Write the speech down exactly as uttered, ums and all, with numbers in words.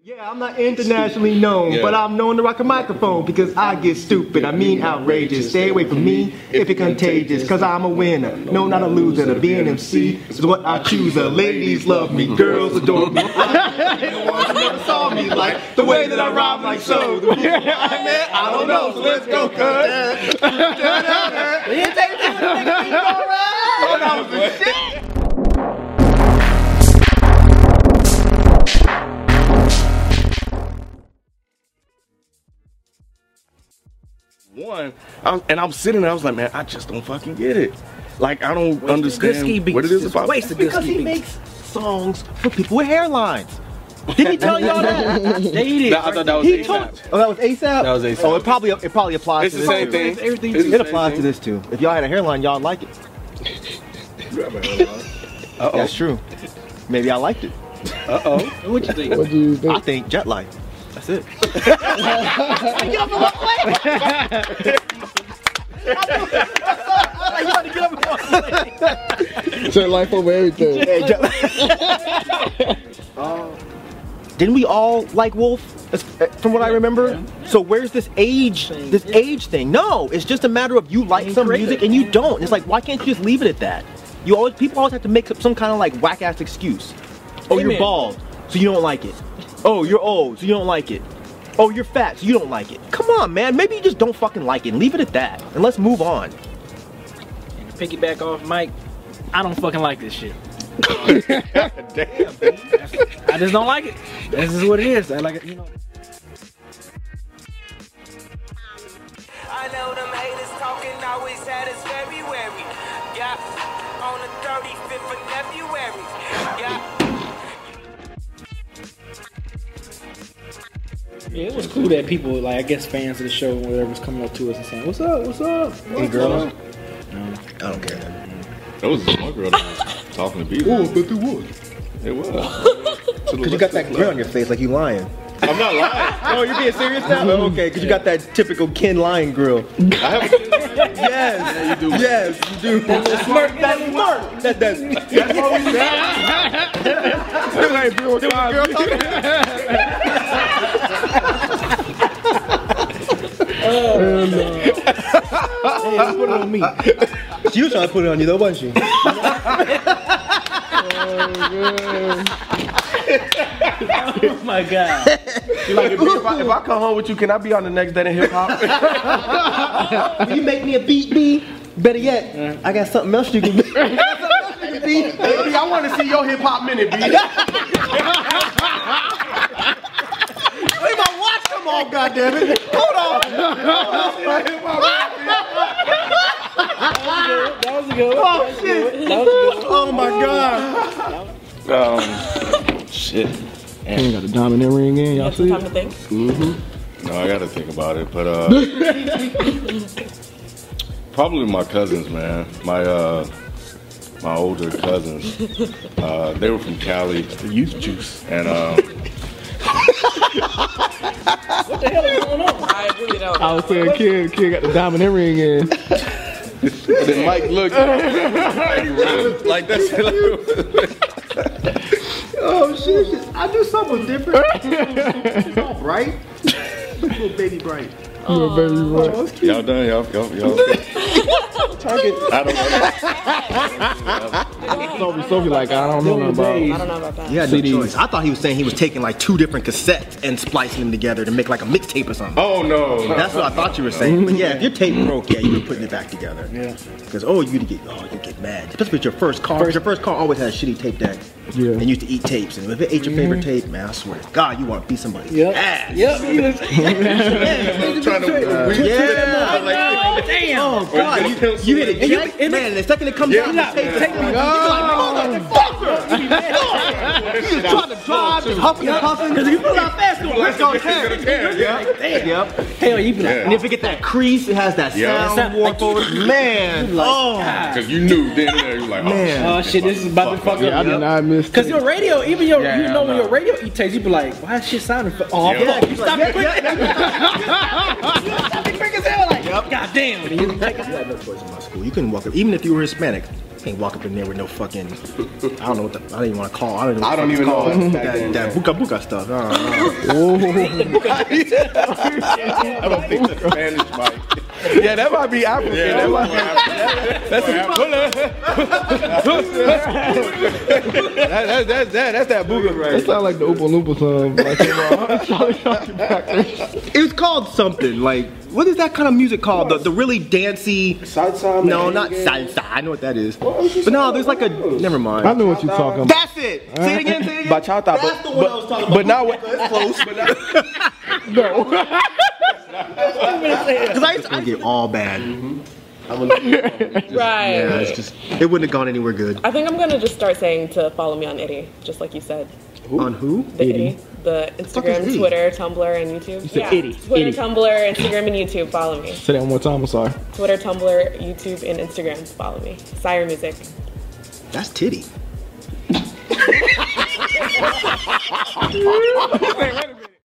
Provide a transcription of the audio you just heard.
Yeah, I'm not internationally known, yeah. but I'm known to rock a microphone because I get stupid, I mean outrageous. Stay away from me if you're contagious, cause I'm a winner, no not a loser. To be an M C is what I choose. The ladies love me, girls adore me. The ones who never saw me like the way that I rhyme like so. The man, I don't know, so let's go, cuz. You take it to the next beat, alright? Oh, that was the shit. One, I'm, and I'm sitting there, I was like, man, I just don't fucking get it. Like, I don't Waste understand what it is about. Waste of because he beats. makes songs for people with hairlines. Didn't he tell y'all that? They did. No, I thought that was ASAP. Oh, that was ASAP? That was ASAP. Oh, it probably it probably applies it's to the this same too. thing. It's everything it's it applies thing. to this too. If y'all had a hairline, y'all like it. You have a hairline. Uh oh. That's true. Maybe I liked it. Uh oh. What you think? What do you think? I think Jet Life. That's it. Get up in my way! You want to get up in my way? Jet Life over everything. Hey, Jet Life. uh, didn't we all like Wolf? From what I remember. Yeah. So where's this age, this age thing? No, it's just a matter of you like some music and you don't. It's like, why can't you just leave it at that? You always, people always have to make up some kind of like whack ass excuse. Oh, you're bald, so you don't like it. Oh, you're old, so you don't like it. Oh, you're fat, so you don't like it. Come on, man. Maybe you just don't fucking like it and leave it at that. And let's move on. And to piggyback off Mike, I don't fucking like this shit. Damn. I just don't like it. This is what it is. I like it, you know. I know them haters talking always had us very wary. Yeah, on the thirty-fifth of February. Yeah. Yeah, it was cool that people, like, I guess fans of the show, whatever, was coming up to us and saying, "What's up? What's up?" Any girls? No, I don't care. That was one girl that was talking to people. Oh, but it was. It was. Because you got that grin on your face like you lying. I'm not lying. Oh, you're being serious now? Oh, okay, because you got that typical Ken lying grill. I have a Yes, yeah, you do. Yes, you do. That smirk, that smirk. That, that's, that's what we said. Still ain't Bill Oh, no. Hey, don't put it on me. She was trying to put it on you though, wasn't she? Oh my god. You're like, if, if, I, if I come home with you, can I be on the next day in hip hop? Will you make me a beat, B? Better yet, uh, I got something else you can be. I got something else you can be. Baby, I want to see your hip hop minute, B. Leave my watch come on, goddammit. Hold on. That was a good one. Oh, shit. That was a good one. Oh, my God. Um, shit. You got the dominant ring in, y'all see it? Time to think. Mm-hmm. No, I got to think about it, but uh, probably my cousins, man. My uh, my older cousins. Uh, they were from Cali. The Youth Juice, and um. What the hell is going on? I really don't know. I was saying, kid, kid got the dominant ring in. And then Mike looked like that's Oh shit, I do something different. It's all bright. Little baby bright. Oh, baby, right. Y'all done, y'all, y'all, y'all. Target. I don't know. Sophie, Sophie, like, I don't know nothing about. I don't know about that. Yeah, no choice. I thought he was saying he was taking like two different cassettes and splicing them together to make like a mixtape or something. Oh no. That's what I thought you were saying. But yeah, if your tape broke, yeah, you were putting it back together. Yeah. Because oh, you get oh, you get mad. Especially with your first car. First, your first car always had a shitty tape deck. Yeah. And you used to eat tapes. And if it ate your favorite tape, man, I swear to God, you want to beat somebody's Yep. ass. Yep. I'm trying to. Uh, yeah. Like, damn. Oh God, you, you hit it, jack, and man. The second it comes Yeah. down, the tape, take me. You're like, motherfucker. You just trying to drive, just huffing and puffing. Because you pull out fast, it's gonna tear. Damn. Yep. Hell, you be like, And if it get that crease, it has that Yeah. sound warp over it. Man, oh, Because you knew then and there, you like, oh, Man. oh shit, this is about to fuck Yeah, I up. did not miss Cause it. your radio, even your, Yeah, you know when no. your radio eat tapes, you be like, why is shit sounding off? Yeah. You stop it quick. You stop it quick as hell. Like, god damn. you had no choice in my school. You couldn't walk up, even if you were Hispanic. can't walk up in there with no fucking. I don't know what the. I don't even want to call. I don't, know I don't even know call what that, that that, that buka buka stuff. I don't know. I don't think the Spanish might. Yeah, that might be African. Yeah, that might that's that, that, that, that, that's that booga That right. sound like the Oompa Loompa song. Like, It was called something like. What is that kind of music called? The, the really dancey. Salsa. No, not salsa. I know what that is. But no, there's like a. Never mind. I know what you're talking about. That's it. Say it again. Say it again. Bachata, That's but- the one I was talking about. but now what- It's close. No. Because I used to get all bad. Right. Yeah, it's just. It wouldn't have gone anywhere good. I think I'm gonna just start saying to follow me on Itty, just like you said. On who? The Itty. The fuck is Instagram, Itty? Twitter, Tumblr, and YouTube. said yeah. Itty, Twitter, Itty. Tumblr, Instagram, and YouTube. Follow me. Say that one more time. I'm sorry. Twitter, Tumblr, YouTube, and Instagram. Follow me. Sire Music. That's titty.